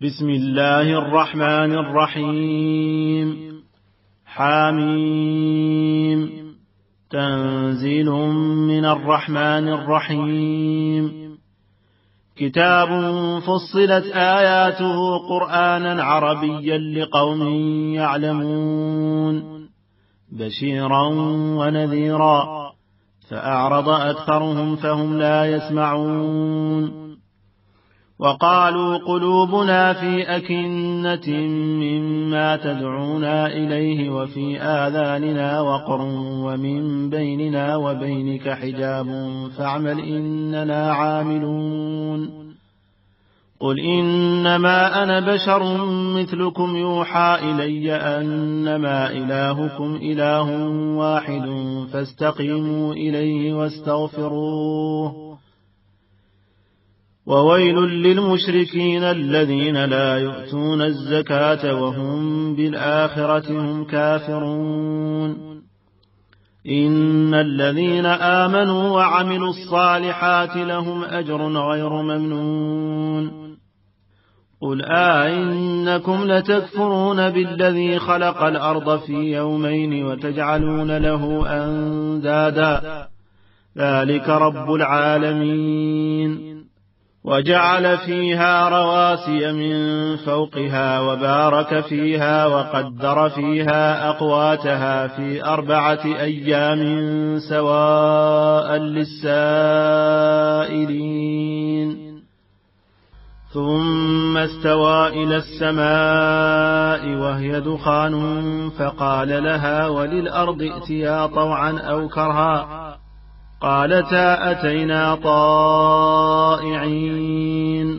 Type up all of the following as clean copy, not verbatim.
بسم الله الرحمن الرحيم. حاميم. تنزيل من الرحمن الرحيم. كتاب فصلت آياته قرآنا عربيا لقوم يعلمون بشيرا ونذيرا فأعرض أكثرهم فهم لا يسمعون. وقالوا قلوبنا في أكنة مما تدعونا إليه وفي آذاننا وقر ومن بيننا وبينك حجاب فاعمل إننا عاملون. قل إنما أنا بشر مثلكم يوحى إلي أنما إلهكم إله واحد فاستقيموا إليه واستغفروه. وويل للمشركين الذين لا يؤتون الزكاة وهم بالآخرة هم كافرون. إن الذين آمنوا وعملوا الصالحات لهم أجر غير ممنون. قل إنكم لتكفرون بالذي خلق الأرض في يومين وتجعلون له أندادا ذلك رب العالمين. وجعل فيها رواسي من فوقها وبارك فيها وقدر فيها أقواتها في 4 أيام سواء للسائلين. ثم استوى إلى السماء وهي دخان فقال لها وللأرض ائتيا طوعا أو كرها قالتا أتينا طائعين.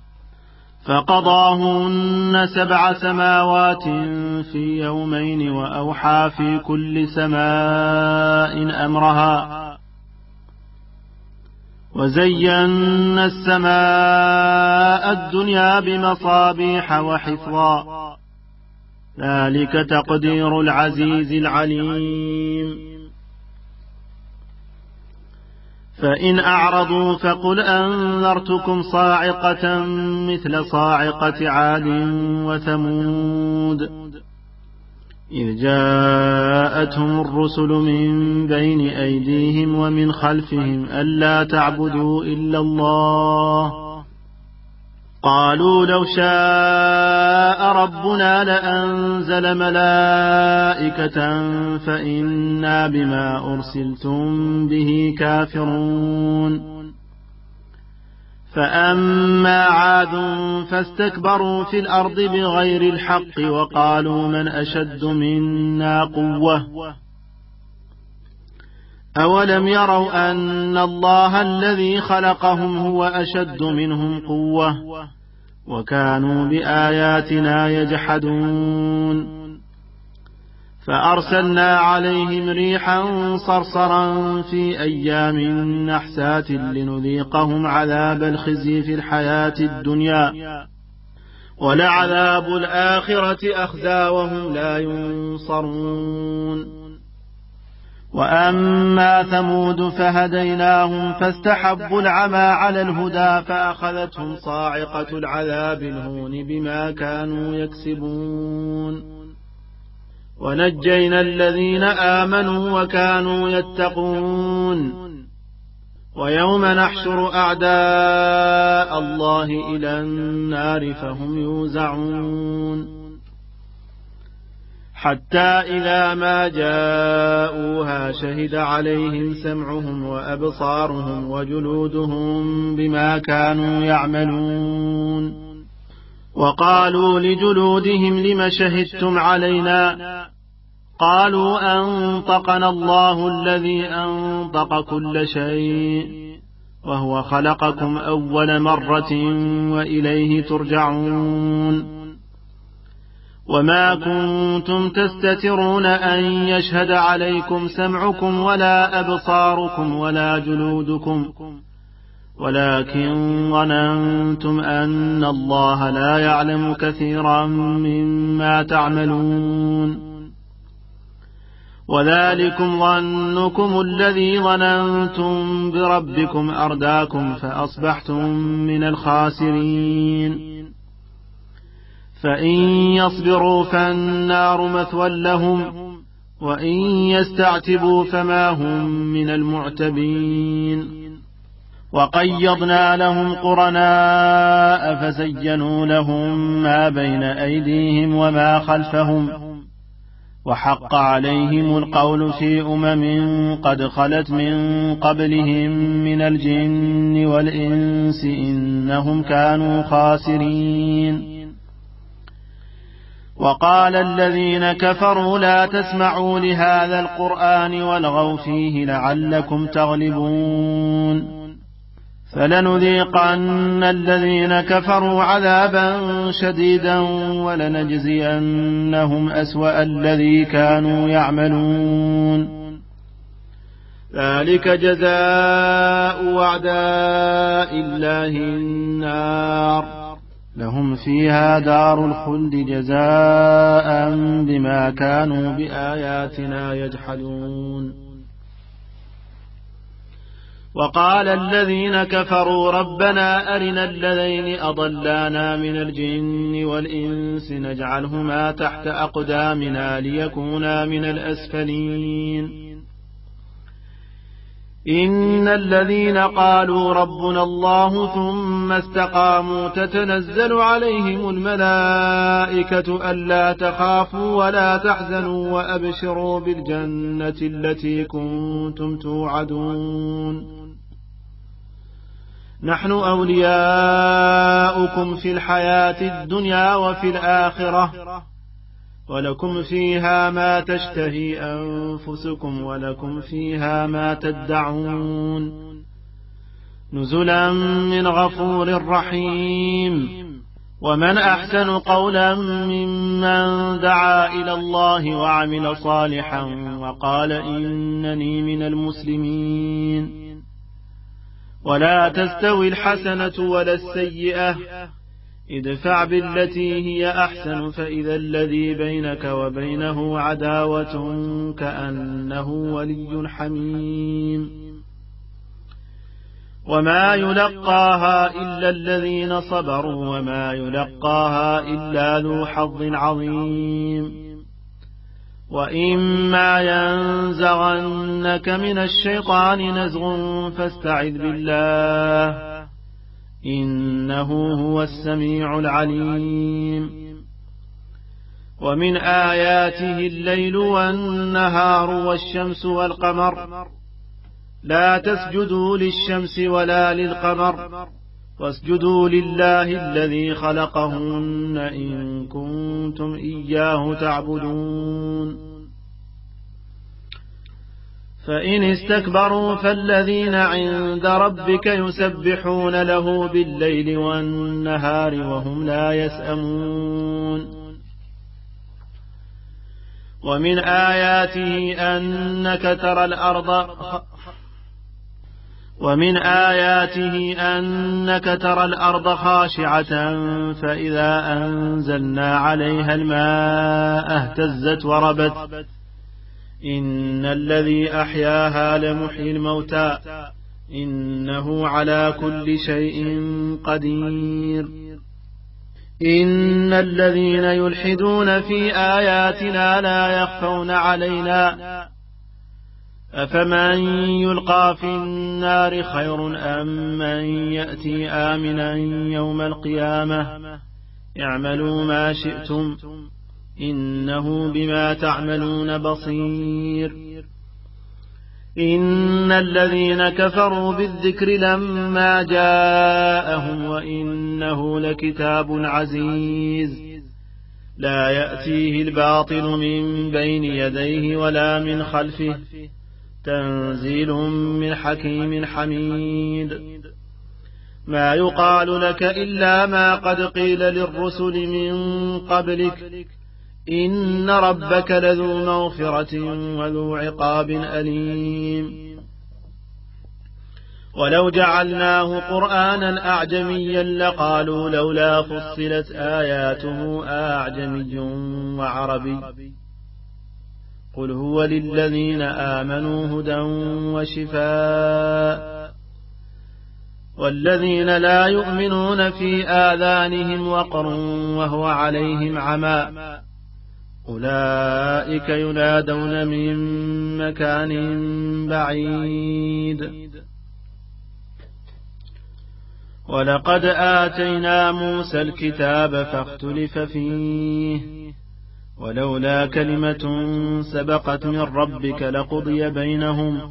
فقضاهن 7 سماوات في يومين وأوحى في كل سماء أمرها وزينا السماء الدنيا بمصابيح وحفظا ذلك تقدير العزيز العليم. فإن أعرضوا فقل أنذرتكم صاعقة مثل صاعقة عاد وثمود إذ جاءتهم الرسل من بين أيديهم ومن خلفهم ألا تعبدوا إلا الله قالوا لو شاء ربنا لأنزل ملائكة فإنا بما أرسلتم به كافرون. فأما عاد فاستكبروا في الأرض بغير الحق وقالوا من أشد منا قوة أولم يروا أن الله الذي خلقهم هو أشد منهم قوة وكانوا بآياتنا يجحدون. فأرسلنا عليهم ريحا صرصرا في أيام نحسات لنذيقهم عذاب الخزي في الحياة الدنيا ولعذاب الآخرة أخزى وهم لا ينصرون. وأما ثمود فهديناهم فاستحبوا العمى على الهدى فأخذتهم صاعقة العذاب الهون بما كانوا يكسبون. ونجينا الذين آمنوا وكانوا يتقون. ويوم نحشر أعداء الله إلى النار فهم يوزعون حتى إذا ما جاءوها شهد عليهم سمعهم وأبصارهم وجلودهم بما كانوا يعملون. وقالوا لجلودهم لم شهدتم علينا قالوا أنطقنا الله الذي أنطق كل شيء وهو خلقكم أول مرة وإليه ترجعون. وما كنتم تستترون أن يشهد عليكم سمعكم ولا أبصاركم ولا جلودكم ولكن ظننتم أن الله لا يعلم كثيرا مما تعملون. وذلكم ظنكم الذي ظننتم بربكم أرداكم فأصبحتم من الخاسرين. فإن يصبروا فالنار مثوى لهم وإن يستعتبوا فما هم من المعتبين وقيضنا لهم قرناء فزينوا لهم ما بين أيديهم وما خلفهم وحق عليهم القول في قد خلت من قبلهم من الجن والإنس إنهم كانوا خاسرين وقال الذين كفروا لا تسمعوا لهذا القرآن والغوا فيه لعلكم تغلبون فلنذيقن الذين كفروا عذابا شديدا ولنجزينهم أسوأ الذي كانوا يعملون ذلك جزاء أعداء الله النار لهم فيها دار الخلد جزاء بما كانوا بآياتنا يجحدون وقال الذين كفروا ربنا أرنا الذين أضلانا من الجن والإنس نجعلهما تحت أقدامنا ليكونا من الأسفلين إن الذين قالوا ربنا الله ثم استقاموا تتنزل عليهم الملائكة ألا تخافوا ولا تحزنوا وأبشروا بالجنة التي كنتم توعدون نحن أولياؤكم في الحياة الدنيا وفي الآخرة ولكم فيها ما تشتهي أنفسكم ولكم فيها ما تدعون نزلا من غفور رحيم ومن أحسن قولا ممن دعا إلى الله وعمل صالحا وقال إنني من المسلمين ولا تستوي الحسنة ولا السيئة ادفع بالتي هي أحسن فإذا الذي بينك وبينه عداوة كأنه ولي حميم وما يلقاها إلا الذين صبروا وما يلقاها إلا ذو حظ عظيم وإما ينزغنك من الشيطان نزغ فاستعذ بالله إنه هو السميع العليم ومن آياته الليل والنهار والشمس والقمر لا تسجدوا للشمس ولا للقمر واسجدوا لله الذي خلقهن إن كنتم إياه تعبدون فإن استكبروا فالذين عند ربك يسبحون له بالليل والنهار وهم لا يسأمون ومن آياته أنك ترى الأرض خاشعة فإذا أنزلنا عليها الماء اهتزت وربت إن الذي أحياها لمحيي الموتى إنه على كل شيء قدير إن الذين يلحدون في آياتنا لا يخفون علينا أفمن يلقى في النار خير أم من يأتي آمنا يوم القيامة اعملوا ما شئتم إنه بما تعملون بصير إن الذين كفروا بالذكر لما جاءهم وإنه لكتاب عزيز لا يأتيه الباطل من بين يديه ولا من خلفه تنزيل من حكيم حميد ما يقال لك إلا ما قد قيل للرسل من قبلك إن ربك لذو مغفرة وذو عقاب أليم ولو جعلناه قرآنا أعجميا لقالوا لولا فصلت آياته أعجمي وعربي قل هو للذين آمنوا هدى وشفاء والذين لا يؤمنون في آذانهم وقر وهو عليهم عمى أولئك ينادون من مكان بعيد ولقد آتينا موسى الكتاب فاختلف فيه ولولا كلمة سبقت من ربك لقضي بينهم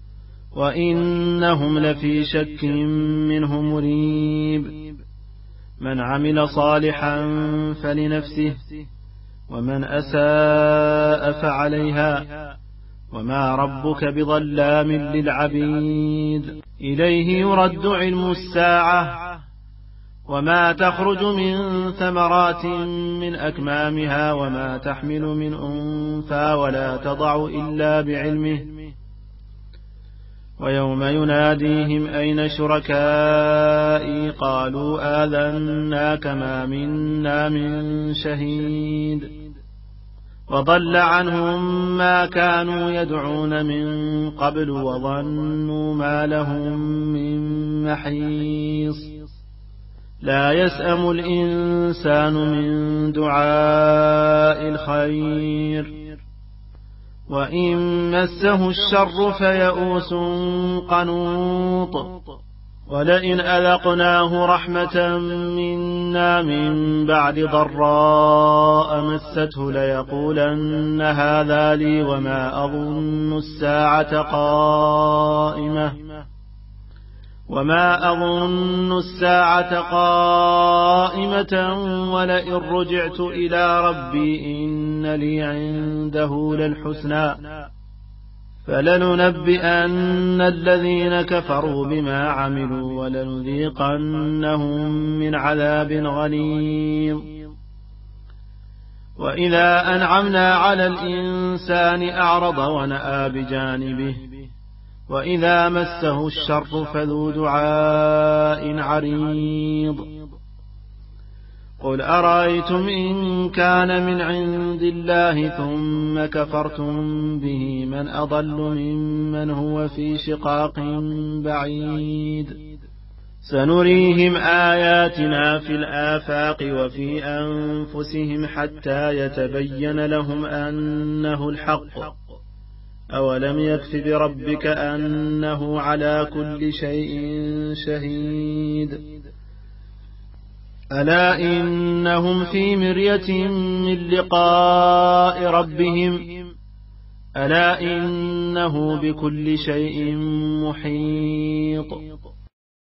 وإنهم لفي شك منه مريب من عمل صالحا فلنفسه ومن أساء فعليها وما ربك بظلام للعبيد إليه يرد علم الساعة وما تخرج من ثمرات من أكمامها وما تحمل من أنثى ولا تضع إلا بعلمه ويوم يناديهم أين شركائي قالوا آذناك ما منا من شهيد وضل عنهم ما كانوا يدعون من قبل وظنوا ما لهم من محيص لا يسأم الإنسان من دعاء الخير وإن مسه الشر فيئوس قنوط ولئن أذقناه رحمة منا من بعد ضراء مسته ليقولن هذا لي وما أظن الساعة قائمة ولئن رجعت إلى ربي إن لي عنده للحسنى فلننبئن الذين كفروا بما عملوا ولنذيقنهم من عذاب غليظ وإذا أنعمنا على الإنسان أعرض ونأى بجانبه وإذا مسه الشر فذو دعاء عريض قل أرأيتم إن كان من عند الله ثم كفرتم به من أضل ممن هو في شقاق بعيد سنريهم آياتنا في الآفاق وفي أنفسهم حتى يتبين لهم أنه الحق أولم يكف بربك أنه على كل شيء شهيد ألا إنهم في مرية من لقاء ربهم ألا إنه بكل شيء محيط